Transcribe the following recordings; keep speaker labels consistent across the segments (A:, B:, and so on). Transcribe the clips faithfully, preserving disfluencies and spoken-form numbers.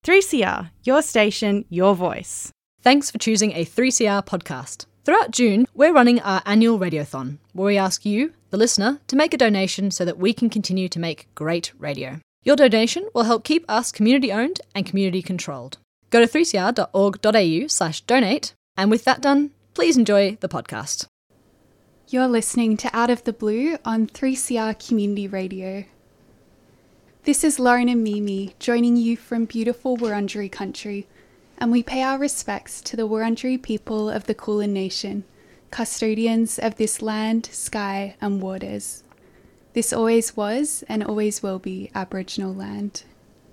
A: three C R, your station, your voice.
B: Thanks for choosing a three C R podcast. Throughout June, we're running our annual radiothon, where we ask you, the listener, to make a donation so that we can continue to make great radio. Your donation will help keep us community-owned and community-controlled. Go to three c r dot org dot a u slash donate, and with that done, please enjoy the podcast.
C: You're listening to Out of the Blue on three C R Community Radio. This is Lauren and Mimi joining you from beautiful Wurundjeri country, and we pay our respects to the Wurundjeri people of the Kulin Nation, custodians of this land, sky and waters. This always was and always will be Aboriginal land.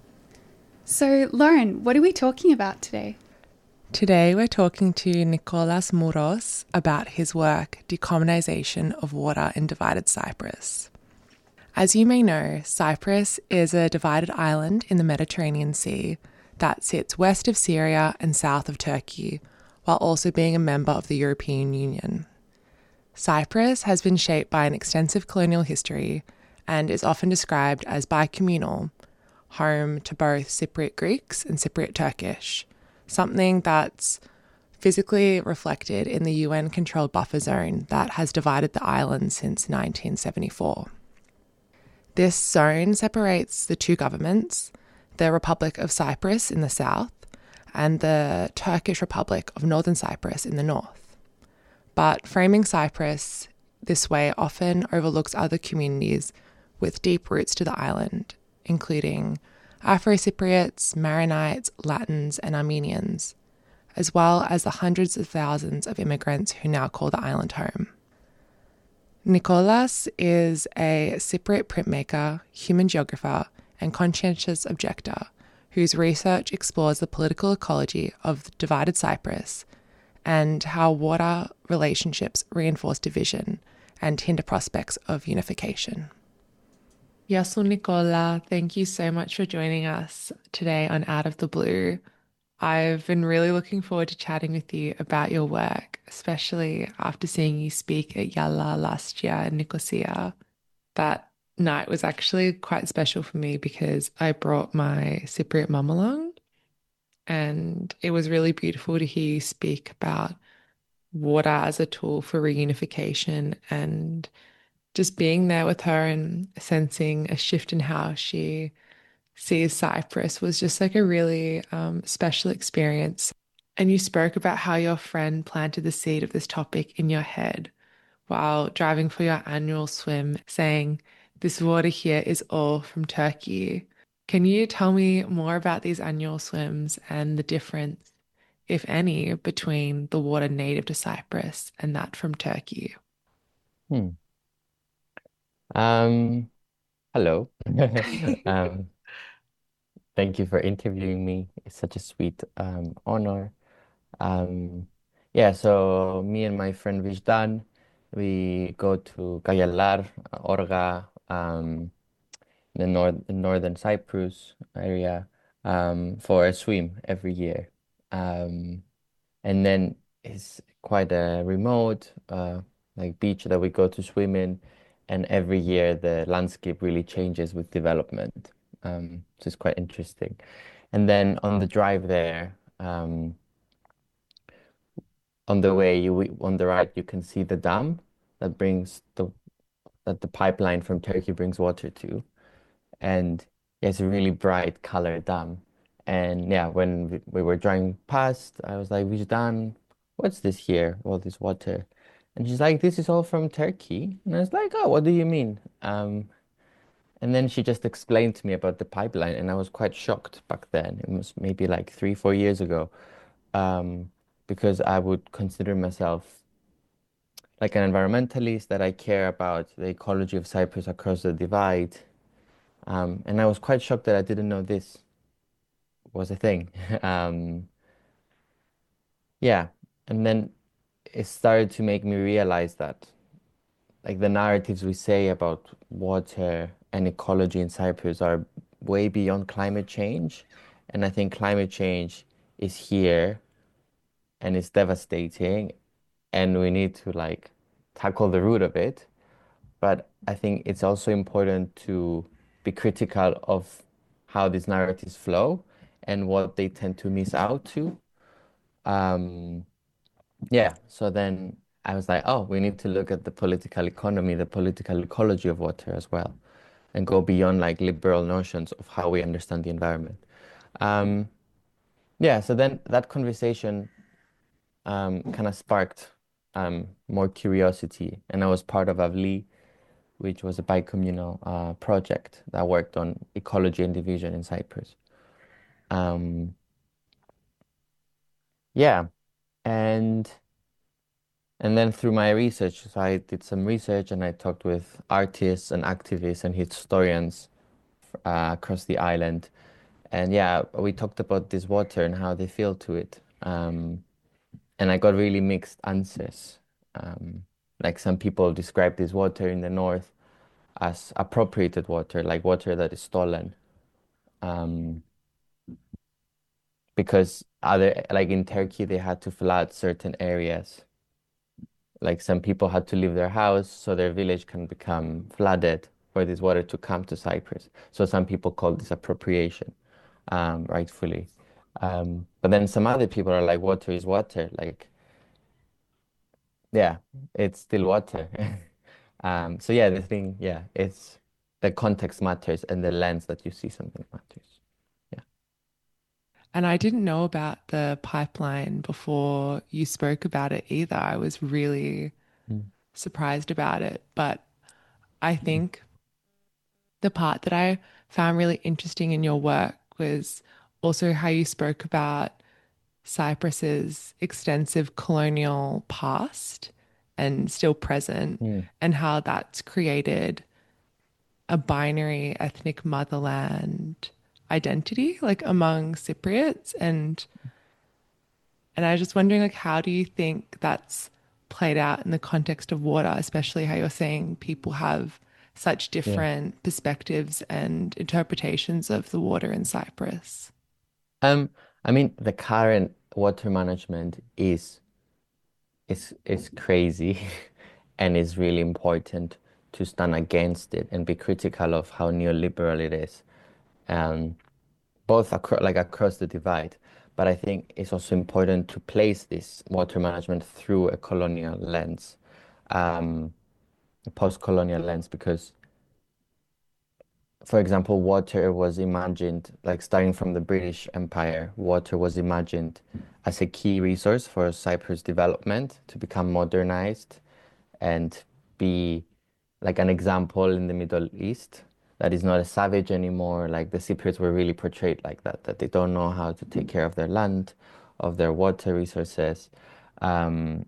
C: So, Lauren, what are we talking about today?
D: Today we're talking to Nicolas Mouros about his work, Decolonisation of Water in Divided Cyprus. As you may know, Cyprus is a divided island in the Mediterranean Sea that sits west of Syria and south of Turkey, while also being a member of the European Union. Cyprus has been shaped by an extensive colonial history and is often described as bicommunal, home to both Cypriot Greeks and Cypriot Turkish, something that's physically reflected in the U N-controlled buffer zone that has divided the island since nineteen seventy-four. This zone separates the two governments, the Republic of Cyprus in the south and the Turkish Republic of Northern Cyprus in the north. But framing Cyprus this way often overlooks other communities with deep roots to the island, including Afro-Cypriots, Maronites, Latins and Armenians, as well as the hundreds of thousands of immigrants who now call the island home. Nicolas is a Cypriot printmaker, human geographer, and conscientious objector whose research explores the political ecology of divided Cyprus and how water relationships reinforce division and hinder prospects of unification. Yasu Nicola, thank you so much for joining us today on Out of the Blue. I've been really looking forward to chatting with you about your work, especially after seeing you speak at Yala last year in Nicosia. That night was actually quite special for me because I brought my Cypriot mum along, and it was really beautiful to hear you speak about water as a tool for reunification and just being there with her and sensing a shift in how she sees Cyprus was just like a really um, special experience. And you spoke about how your friend planted the seed of this topic in your head while driving for your annual swim, saying, "This water here is all from Turkey." Can you tell me more about these annual swims and the difference, if any, between the water native to Cyprus and that from Turkey?
E: Hmm. Um, hello. um, thank you for interviewing me. It's such a sweet um, honor. Um, yeah, so me and my friend Vijdan, we go to Kayalar, Orga, um, the north northern Cyprus area, um, for a swim every year. Um, and then it's quite a remote, uh, like beach that we go to swim in, and every year the landscape really changes with development. Um, so it's quite interesting. And then on the drive there, um, on the way, you on the right, you can see the dam that brings the that the pipeline from Turkey brings water to, and it's a really bright colored dam. And yeah, when we, we were driving past, I was like, "Vijdan, what's this here? All this water?" And she's like, "This is all from Turkey." And I was like, "Oh, what do you mean?" Um, and then she just explained to me about the pipeline, and I was quite shocked back then. It was maybe like three, four years ago, um, because I would consider myself like an environmentalist, that I care about the ecology of Cyprus across the divide. Um, and I was quite shocked that I didn't know this was a thing. um, yeah, and then it started to make me realize that like the narratives we say about water and ecology in Cyprus are way beyond climate change. And I think climate change is here and it's devastating, and we need to like tackle the root of it. But I think it's also important to be critical of how these narratives flow and what they tend to miss out to. Um, yeah, so then I was like, oh, we need to look at the political economy, the political ecology of water as well, and go beyond like liberal notions of how we understand the environment. Um, yeah, so then that conversation um, kind of sparked um, more curiosity, and I was part of AVLI, which was a bicommunal uh, project that worked on ecology and division in Cyprus. Um, yeah, and and then through my research, so I did some research and I talked with artists and activists and historians uh, across the island. And yeah, we talked about this water and how they feel to it. Um, and I got really mixed answers. Um, like some people describe this water in the north as appropriated water, like water that is stolen. Um, because other, like in Turkey, they had to flood certain areas. Like some people had to leave their house so their village can become flooded for this water to come to Cyprus. So some people call this appropriation, um, rightfully. Um, but then some other people are like, water is water. Like, yeah, it's still water. Um, so yeah, the thing, yeah, it's the context matters and the lens that you see something matters. Yeah.
D: And I didn't know about the pipeline before you spoke about it either. I was really
E: Mm.
D: surprised about it. But I think the part that I found really interesting in your work was also how you spoke about Cyprus's extensive colonial past and still present,
E: Mm.
D: and how that's created a binary ethnic motherland identity, like among Cypriots. And and I was just wondering, like, how do you think that's played out in the context of water, especially how you're saying people have such
E: Yeah.
D: different perspectives and interpretations of the water in Cyprus?
E: Um, I mean, the current water management is is is crazy and it's really important to stand against it and be critical of how neoliberal it is. Um, both across like across the divide. But I think it's also important to place this water management through a colonial lens, um, a post-colonial lens, because, for example, water was imagined, like starting from the British Empire, water was imagined as a key resource for Cyprus development to become modernized and be like an example in the Middle East that is not a savage anymore. Like the Cypriots were really portrayed like that, that they don't know how to take care of their land, of their water resources. Um,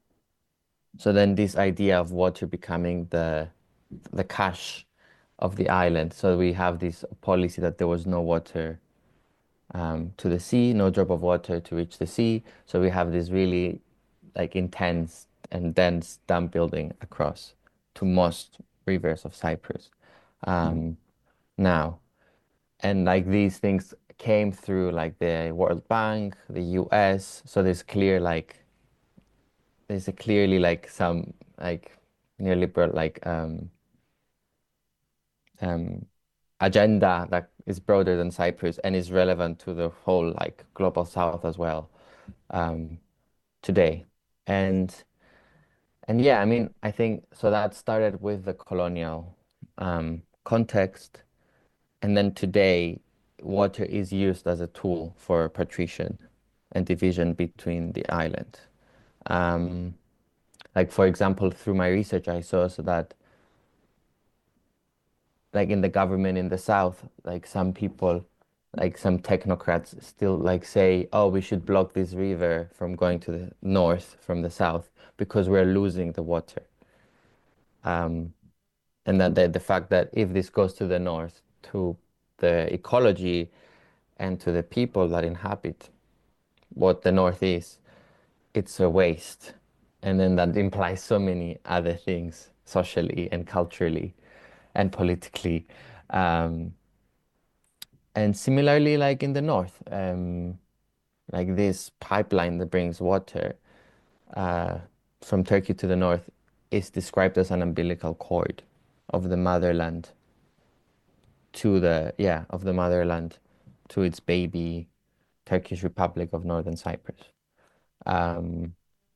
E: so then this idea of water becoming the the cash of the island. So we have this policy that there was no water um, to the sea, no drop of water to reach the sea. So we have this really like intense and dense dam building across to most rivers of Cyprus um, now. And like these things came through like the World Bank, the U S. So there's clear like there's a clearly like some like neoliberal like um, um, agenda that is broader than Cyprus and is relevant to the whole like global South as well um, today. And and yeah, I mean, I think so that started with the colonial um, context, and then today, water is used as a tool for partition and division between the island. Um, like for example, through my research, I saw so that like in the government in the south, like some people, like some technocrats still like say, oh, we should block this river from going to the north from the south because we're losing the water. Um, and that the, the fact that if this goes to the north, to the ecology and to the people that inhabit what the north is, it's a waste. And then that implies so many other things socially and culturally and politically. Um, and similarly, like in the north, um, like this pipeline that brings water uh, from Turkey to the north is described as an umbilical cord of the motherland to the, yeah, of the motherland to its baby Turkish Republic of Northern Cyprus. Um,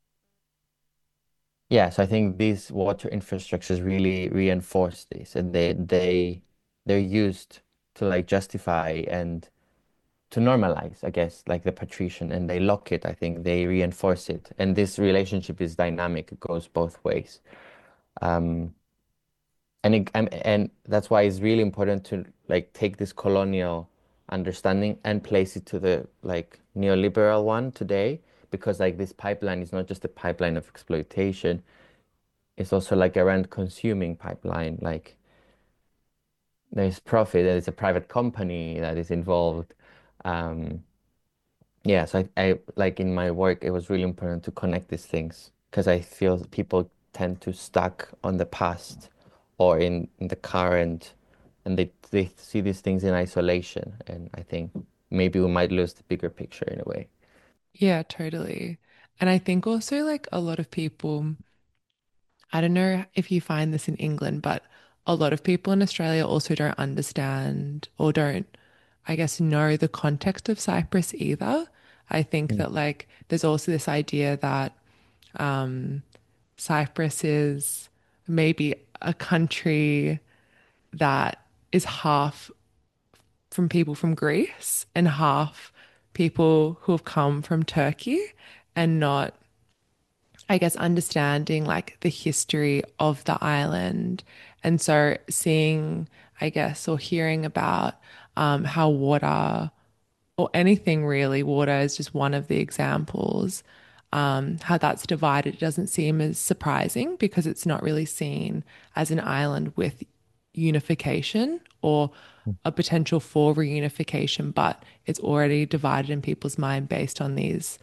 E: yeah, so I think these water infrastructures really reinforce this, and they they they're used to like justify and to normalize, I guess, like the patrician, and they lock it. I think they reinforce it, and this relationship is dynamic. It goes both ways. Um, and it, and and that's why it's really important to like take this colonial understanding and place it to the like neoliberal one today, because like this pipeline is not just a pipeline of exploitation, it's also like a rent consuming pipeline. Like there's profit, there's a private company that is involved. Um, yeah, so I, I like in my work, it was really important to connect these things because I feel people tend to stuck on the past or in, in the current, and they they see these things in isolation. And I think maybe we might lose the bigger picture in a way.
D: Yeah, totally. And I think also like a lot of people, I don't know if you find this in England, but a lot of people in Australia also don't understand or don't, I guess, know the context of Cyprus either. I think
E: Mm.
D: that like there's also this idea that um, Cyprus is maybe a country that is half from people from Greece and half people who have come from Turkey, and not, I guess, understanding like the history of the island. And so seeing, I guess, or hearing about um, how water or anything really, water is just one of the examples, um, how that's divided doesn't seem as surprising because it's not really seen as an island with unification or a potential for reunification, but it's already divided in people's mind based on these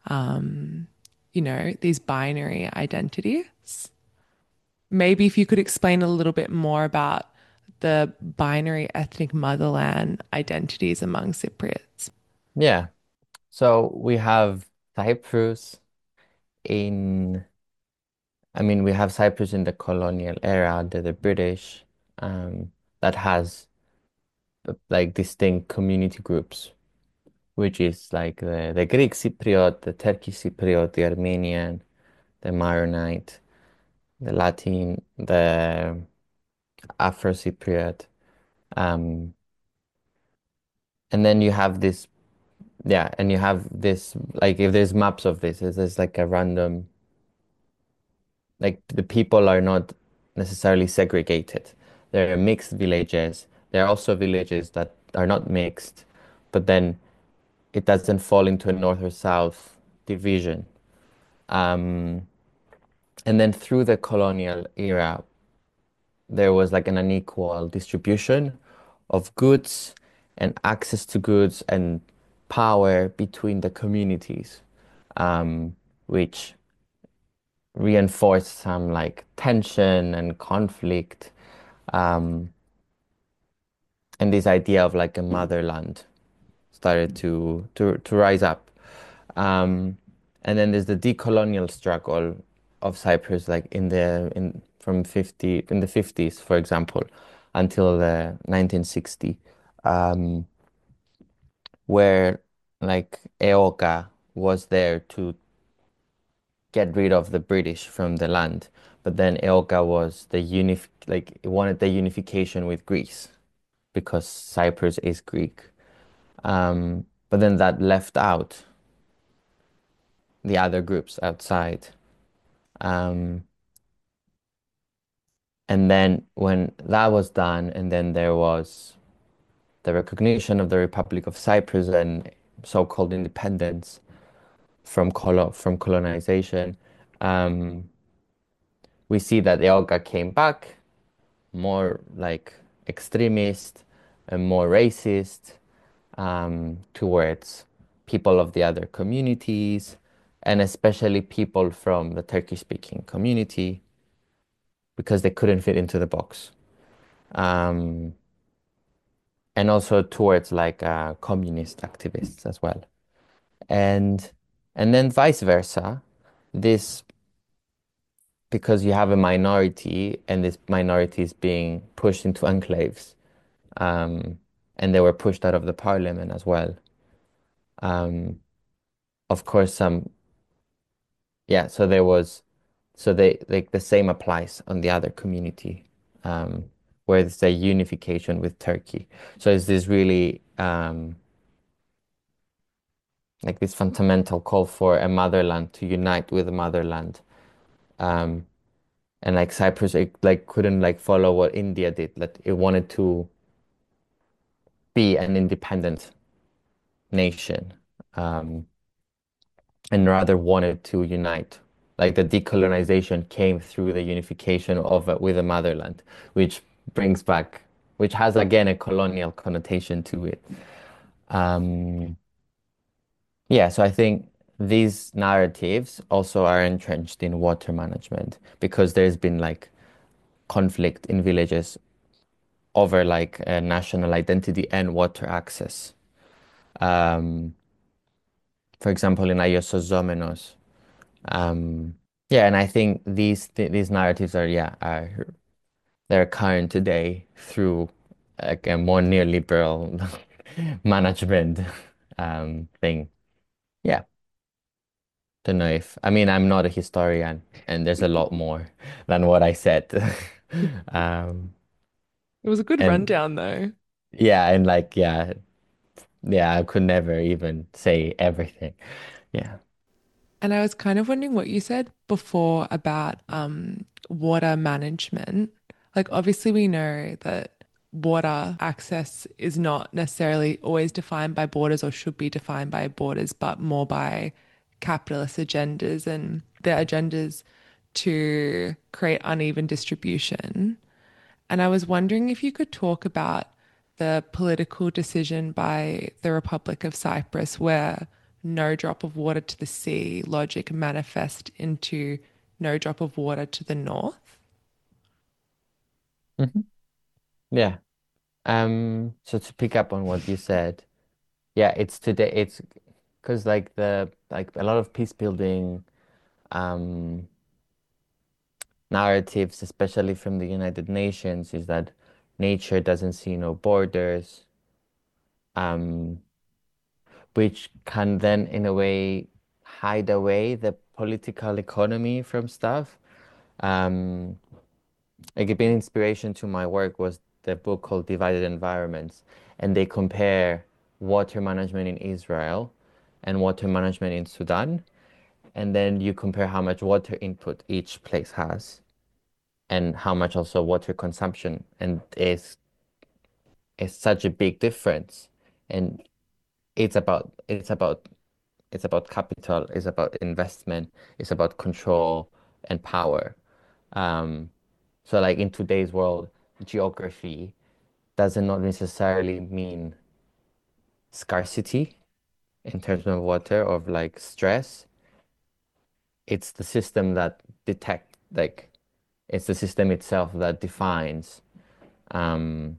D: you know, these binary identities. Maybe if you could explain a little bit more about the binary ethnic motherland identities among Cypriots.
E: Yeah. So we have Cyprus in, I mean, we have Cyprus in the colonial era under the British, um, that has uh, like distinct community groups, which is like the, the Greek Cypriot, the Turkish Cypriot, the Armenian, the Maronite, the Latin, the Afro Cypriot. Um, and then you have this, yeah, and you have this, like if there's maps of this, there's like a random, like the people are not necessarily segregated. There are mixed villages. There are also villages that are not mixed, but then it doesn't fall into a north or south division. Um, and then through the colonial era, there was like an unequal distribution of goods and access to goods and power between the communities, um, which reinforced some like tension and conflict, um, and this idea of like a motherland started to to to rise up. Um, and then there's the decolonial struggle of Cyprus, like in the in from fifty in the fifties, for example, until the nineteen sixty, um, where like EOKA was there to get rid of the British from the land, but then EOKA was the unif like it wanted the unification with Greece because Cyprus is Greek. Um, but then that left out the other groups outside. Um, and then when that was done, and then there was the recognition of the Republic of Cyprus and so-called independence from colo from colonization, um, we see that the Olga came back more like extremist and more racist, um, towards people of the other communities, and especially people from the Turkish-speaking community, because they couldn't fit into the box. Um, and also towards like uh, communist activists as well. And and then vice versa, this because you have a minority and this minority is being pushed into enclaves, um, and they were pushed out of the parliament as well. Um, of course, some, yeah, so there was, so they, like the same applies on the other community, um, where it's a unification with Turkey. So it's this really, um, like this fundamental call for a motherland to unite with the motherland. Um, and like Cyprus, it, like couldn't like follow what India did. Like it wanted to be an independent nation, um, and rather wanted to unite. Like the decolonization came through the unification of uh, with the motherland, which brings back, which has again a colonial connotation to it. Um, yeah, so I think these narratives also are entrenched in water management because there's been like conflict in villages over like uh, national identity and water access. Um, for example, in Aiosos Zómenos. Um, yeah, and I think these th these narratives are yeah are they're current today through like a more neoliberal management um, thing. Yeah, don't know if I mean I'm not a historian, and there's a lot more than what I said. Um,
D: It was a good
E: and
D: rundown though.
E: yeah, and like yeah, yeah, I could never even say everything. Yeah.
D: And I was kind of wondering what you said before about um, water management. Like, obviously, we know that water access is not necessarily always defined by borders or should be defined by borders, but more by capitalist agendas and their agendas to create uneven distribution. And I was wondering if you could talk about the political decision by the Republic of Cyprus where no drop of water to the sea logic manifest into no drop of water to the north.
E: Mhm. Yeah. Um, so to pick up on what you said, yeah, it's today, it's because like the like a lot of peace building um narratives, especially from the United Nations, is that nature doesn't see no borders, um, which can then in a way hide away the political economy from stuff. Um, like a big inspiration to my work was the book called Divided Environments, and they compare water management in Israel and water management in Sudan, and then you compare how much water input each place has and how much also water consumption, and it's it's such a big difference. And it's about it's about it's about capital, it's about investment, it's about control and power. Um, so like in today's world, geography doesn't not necessarily mean scarcity in terms of water or like stress. It's the system that detect like it's the system itself that defines um,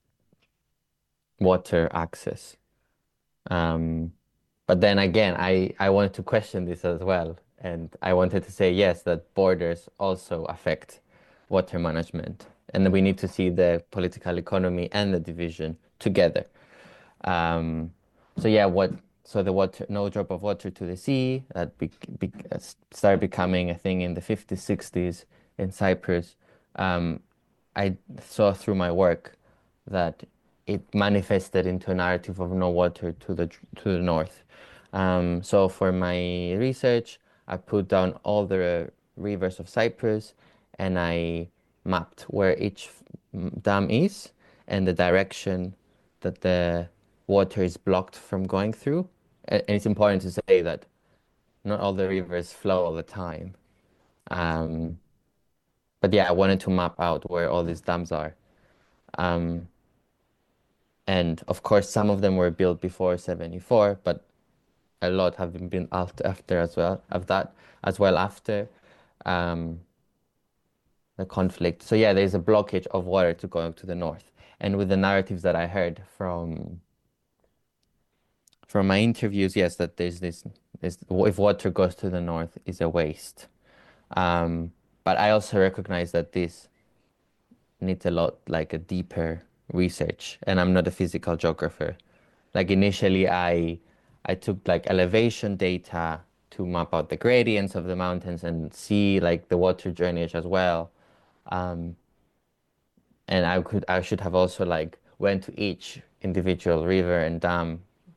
E: water access. Um, but then again, I, I wanted to question this as well. And I wanted to say, yes, that borders also affect water management. And we need to see the political economy and the division together. Um, so yeah, what so the water, no drop of water to the sea, that be, be, started becoming a thing in the fifties, sixties in Cyprus. Um, I saw through my work that it manifested into a narrative of no water to the to the north. Um, so for my research, I put down all the rivers of Cyprus, and I mapped where each dam is and the direction that the water is blocked from going through. And it's important to say that not all the rivers flow all the time. Um, but yeah, I wanted to map out where all these dams are. Um, and of course, some of them were built before seventy-four, but a lot have been built after, after as well, of that as well after um, the conflict. So yeah, there's a blockage of water to go to the north. And with the narratives that I heard from from my interviews, yes, that there's this, this if water goes to the north is a waste. Um, but I also recognize that this needs a lot like a deeper research, and I'm not a physical geographer. Like initially, I I took like elevation data to map out the gradients of the mountains and see like the water drainage as well. Um, and I could I should have also like went to each individual river and dam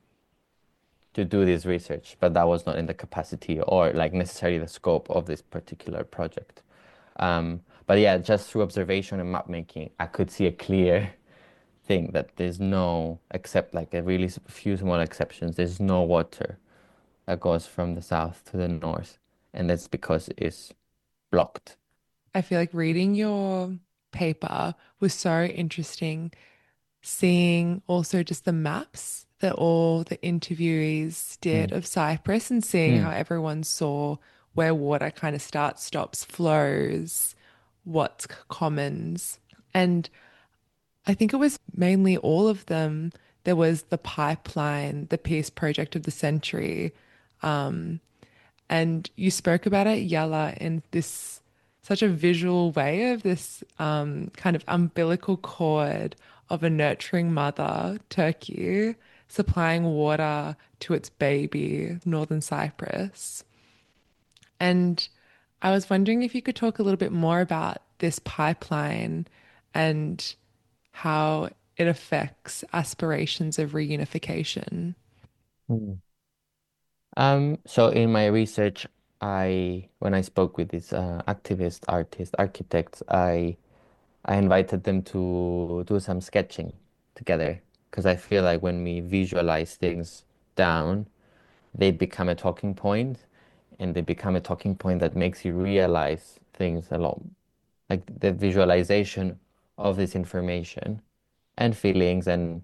E: to do this research, but that was not in the capacity or like necessarily the scope of this particular project. Um, but yeah, just through observation and map making, I could see a clear thing that there's no, except like a really few small exceptions, there's no water that goes from the south to the north, and that's because it's blocked.
D: I feel like reading your paper was so interesting, seeing also just the maps that all the interviewees did
E: Mm.
D: of Cyprus and seeing how
E: Mm.
D: everyone saw where water kind of starts, stops, flows, what's commons. And I think it was mainly all of them. There was the pipeline, the peace project of the century. Um, and you spoke about it, Yala, in this such a visual way of this um, kind of umbilical cord of a nurturing mother, Turkey, supplying water to its baby, Northern Cyprus. And I was wondering if you could talk a little bit more about this pipeline and how it affects aspirations of reunification.
E: Mm. Um, so in my research, I when I spoke with these uh, activists, artists, architects, I I invited them to do some sketching together because I feel like when we visualize things down, they become a talking point, and they become a talking point that makes you realize things a lot, like the visualization of this information and feelings and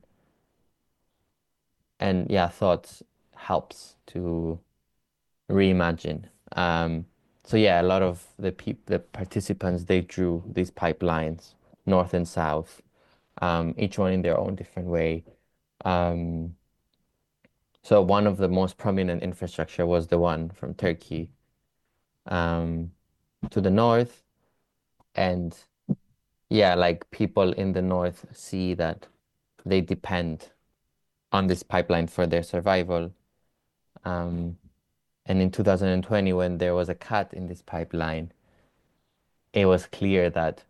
E: and yeah, thoughts helps to reimagine. Um, so yeah, a lot of the peop the participants they drew these pipelines, north and south, um, each one in their own different way. Um, so one of the most prominent infrastructure was the one from Turkey um, to the north, and yeah, like people in the north see that they depend on this pipeline for their survival. Um, and in two thousand twenty, when there was a cut in this pipeline, it was clear that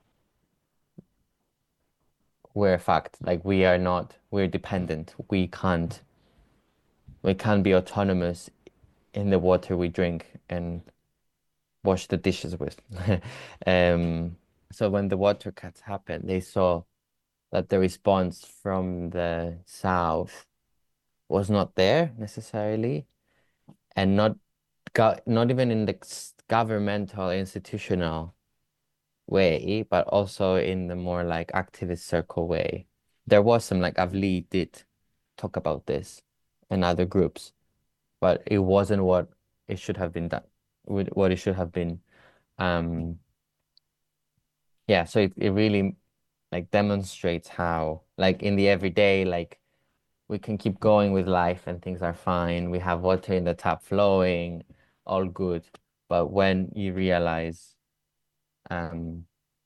E: we're fucked. Like we are not, we're dependent. We can't, we can't be autonomous in the water we drink and wash the dishes with. Um, so when the water cuts happened, they saw that the response from the south was not there necessarily, and not go not even in the s- governmental institutional way, but also in the more like activist circle way. There was some like Avli did talk about this and other groups, but it wasn't what it should have been done, with what it should have been. Um, yeah, so it, it really like demonstrates how like in the everyday, like we can keep going with life and things are fine. We have water in the tap flowing, all good. But when you realize um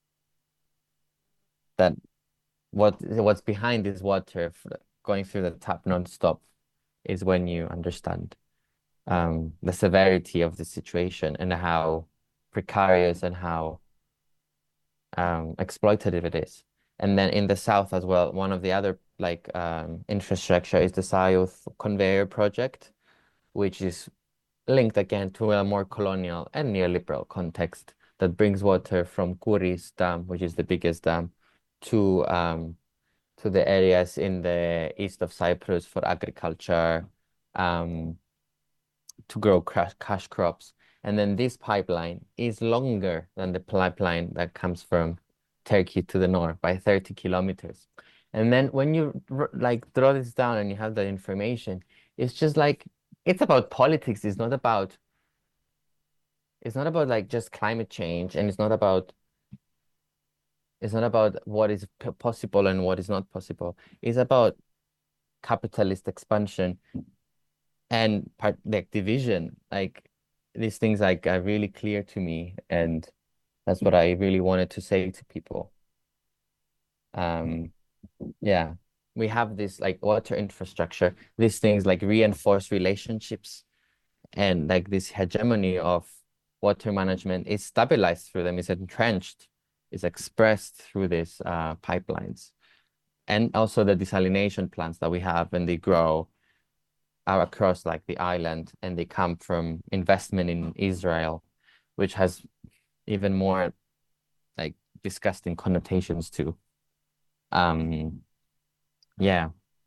E: that what what's behind this water f- going through the tap nonstop is when you understand um, the severity of the situation and how precarious and how um, exploitative it is. And then in the south as well, one of the other like um, infrastructure is the South Conveyor Project, which is linked again to a more colonial and neoliberal context that brings water from Kuris Dam, which is the biggest dam, to um, to the areas in the east of Cyprus for agriculture, um, to grow cash, cash crops. And then this pipeline is longer than the pipeline that comes from Turkey to the north by thirty kilometers. And then when you like draw this down and you have that information, it's just like it's about politics. It's not about it's not about like just climate change, and it's not about it's not about what is possible and what is not possible. It's about capitalist expansion and part like division. Like these things like are really clear to me, and that's what I really wanted to say to people. Um, Yeah, we have this like water infrastructure, these things like reinforce relationships, and like this hegemony of water management is stabilized through them, is entrenched, is expressed through these uh, pipelines. And also the desalination plants that we have, and they grow are across like the island, and they come from investment in Israel, which has even more like disgusting connotations too. Um, yeah,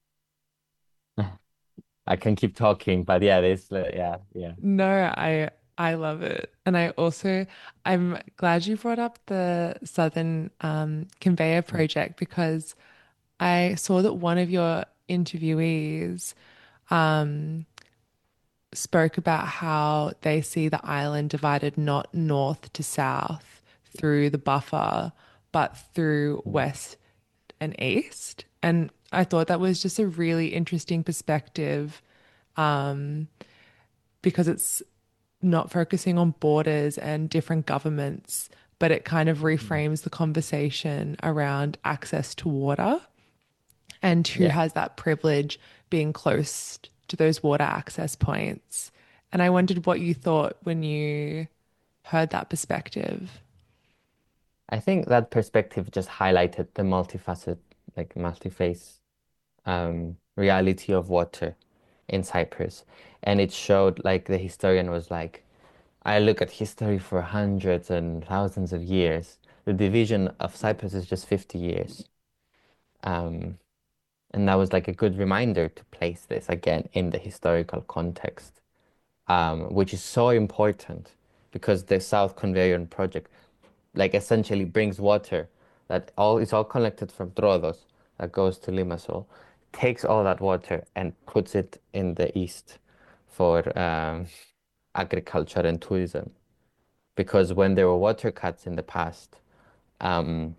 E: I can keep talking, but yeah, this, uh, yeah, yeah.
D: No, I I love it. And I also I'm glad you brought up the Southern um, Conveyor project because I saw that one of your interviewees um, spoke about how they see the island divided not north to south through the buffer, but through west and east. And I thought that was just a really interesting perspective um, because it's not focusing on borders and different governments, but it kind of reframes the conversation around access to water and who
E: Yeah.
D: has that privilege being close to those water access points. And I wondered what you thought when you heard that perspective.
E: I think that perspective just highlighted the multifaceted, like multi-phase um, reality of water in Cyprus. And it showed, like the historian was like, I look at history for hundreds and thousands of years. The division of Cyprus is just fifty years. Um, and that was like a good reminder to place this again in the historical context, um, which is so important because the South Conveyor project like essentially brings water that all is all collected from Troodos that goes to Limassol, takes all that water and puts it in the east for um, agriculture and tourism. Because when there were water cuts in the past, um,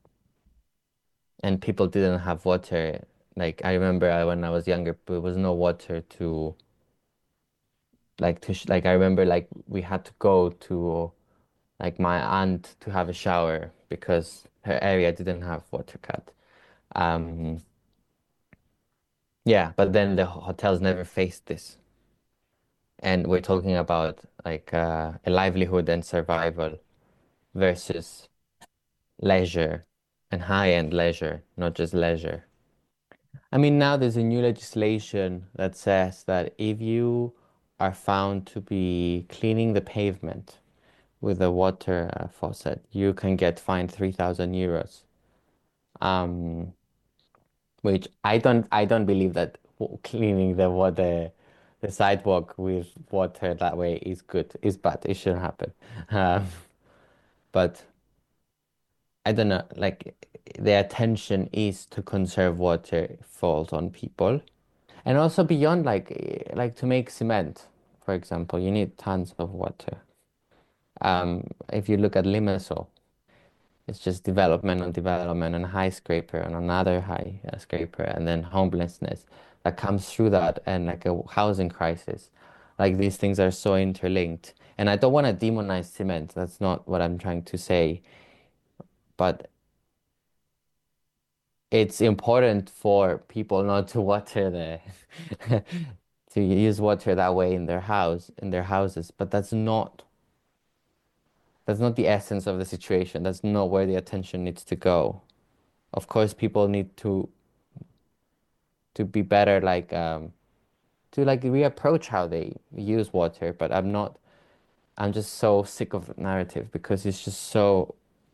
E: and people didn't have water, like I remember I, when I was younger, there was no water to like to sh like I remember like we had to go to like my aunt to have a shower because her area didn't have water cut. Um, yeah, but then the hotels never faced this. And we're talking about like uh, a livelihood and survival versus leisure and high-end leisure, not just leisure. I mean, now there's a new legislation that says that if you are found to be cleaning the pavement with a water uh, faucet, you can get fined three thousand euros. Um, which I don't I don't believe that w- cleaning the water the sidewalk with water that way is good. Is bad. It shouldn't happen. Um, but I don't know. Like the attention is to conserve water falls on people, and also beyond like eh, like to make cement, for example, you need tons of water. Um, if you look at Limassol, it's just development on development and high scraper and another high uh, scraper and then homelessness that comes through that and like a housing crisis. Like these things are so interlinked. And I don't want to demonize cement. That's not what I'm trying to say. But it's important for people not to water the to use water that way in their house, in their houses. But that's not that's not the essence of the situation. That's not where the attention needs to go. Of course, people need to to be better, like um, to like reapproach how they use water. But I'm not. I'm just so sick of the narrative because it's just so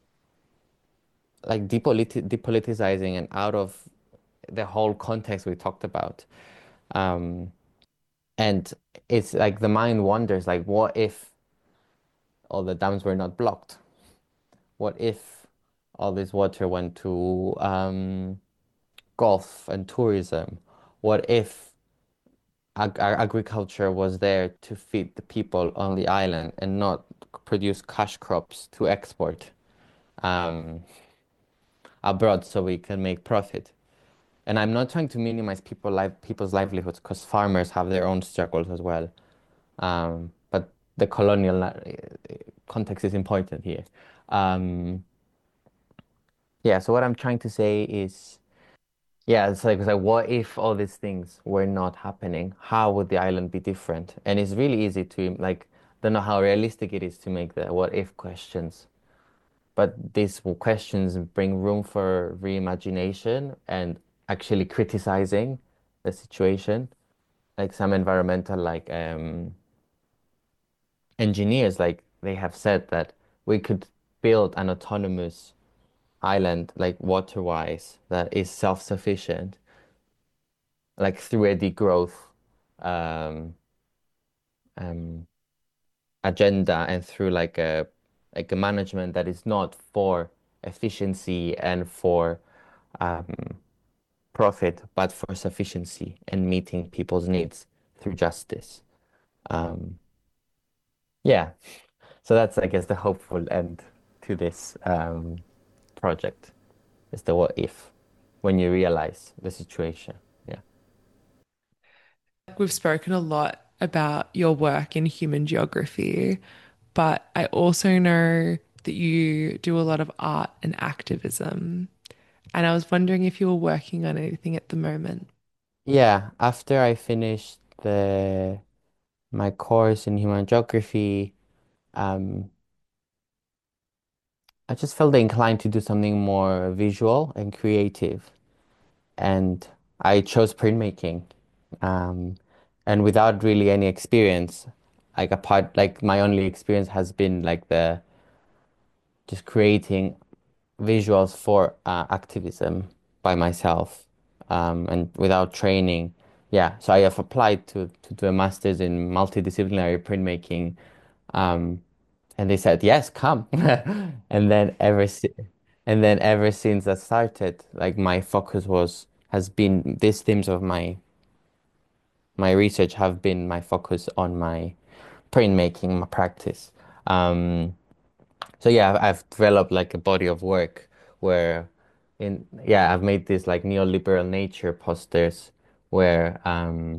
E: like depoliti depoliticizing and out of the whole context we talked about. Um, and it's like the mind wanders, like, what if all the dams were not blocked? What if all this water went to um, golf and tourism? What if ag agriculture was there to feed the people on the island and not produce cash crops to export um, abroad so we can make profit? And I'm not trying to minimize people li people's livelihoods because farmers have their own struggles as well. Um, but the colonial uh, context is important here. Um, yeah, so what I'm trying to say is Yeah, it's like, it's like, what if all these things were not happening? How would the island be different? And it's really easy to like, don't know how realistic it is to make the what if questions. But these questions bring room for reimagination and actually criticizing the situation. Like some environmental like um, engineers, like they have said that we could build an autonomous island, like water-wise, that is self-sufficient, like through a degrowth um, um, agenda and through like a like a management that is not for efficiency and for um, profit, but for sufficiency and meeting people's needs through justice. Um, yeah, so that's I guess the hopeful end to this um, project is the what if when you realize the situation. Yeah.
D: We've spoken a lot about your work in human geography, but I also know that you do a lot of art and activism. And I was wondering if you were working on anything at the moment.
E: Yeah, after I finished the my course in human geography, um, I just felt inclined to do something more visual and creative. And I chose printmaking. Um, and without really any experience, like a part, like my only experience has been like the just creating visuals for uh, activism by myself, um, and without training. Yeah, so I have applied to to do a master's in multidisciplinary printmaking, um, and they said yes, come. And then ever si and then ever since that started, like my focus was has been these themes of my my research have been my focus on my printmaking, my practice. Um, so yeah, I've, I've developed like a body of work where in yeah, I've made these like neoliberal nature posters where um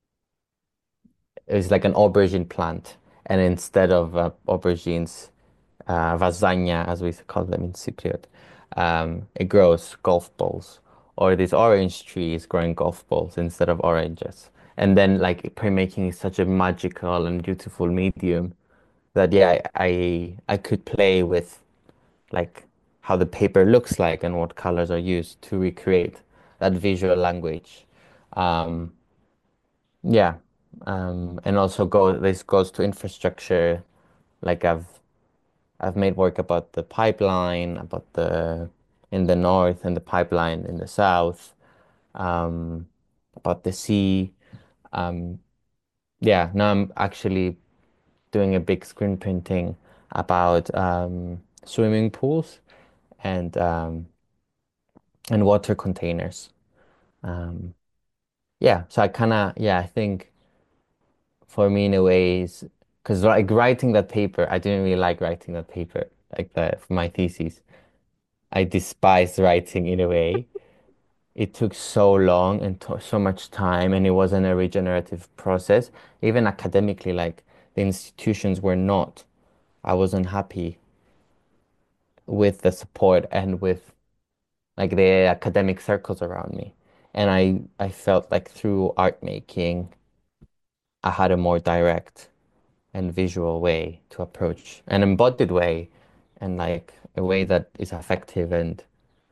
E: it's like an aubergine plant, and instead of uh, aubergines, uh, lasagna as we call them in Cypriot, um, it grows golf balls, or these orange trees growing golf balls instead of oranges. And then like printmaking is such a magical and beautiful medium that yeah, I I could play with like how the paper looks like and what colors are used to recreate that visual language. Um, yeah, um, and also go this goes to infrastructure. Like I've I've made work about the pipeline, about the in the north and the pipeline in the south, um, about the sea. Um, yeah, now I'm actually doing a big screen printing about um, swimming pools and um, and water containers. Um, yeah, so I kind of, yeah, I think for me in a way is because like writing that paper, I didn't really like writing that paper like that for my thesis. I despised writing in a way. It took so long and to so much time, and it wasn't a regenerative process. Even academically, like the institutions were not. I wasn't happy with the support and with like the academic circles around me. And I I felt like through art making, I had a more direct and visual way to approach an embodied way and like a way that is effective and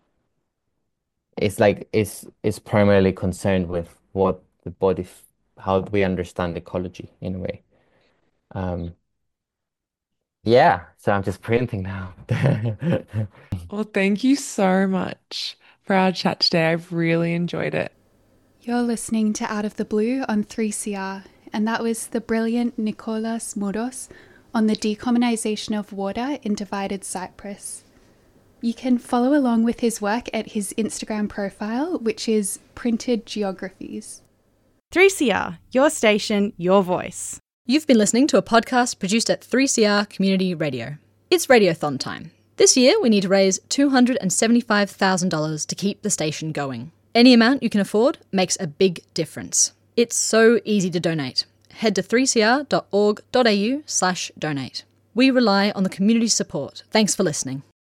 E: it's like it's it's primarily concerned with what the body f- how we understand ecology in a way. Um yeah, so I'm just printing now.
D: Well, thank you so much for our chat today. I've really enjoyed it.
C: You're listening to Out of the Blue on three C R, and that was the brilliant Nicolas Muros on the decommunization of water in divided Cyprus. You can follow along with his work at his Instagram profile, which is Printed Geographies.
A: three C R, your station, your voice.
B: You've been listening to a podcast produced at three C R Community Radio. It's Radiothon time. This year, we need to raise two hundred seventy-five thousand dollars to keep the station going. Any amount you can afford makes a big difference. It's so easy to donate. Head to three c r dot org dot a u slash donate. We rely on the community's support. Thanks for listening.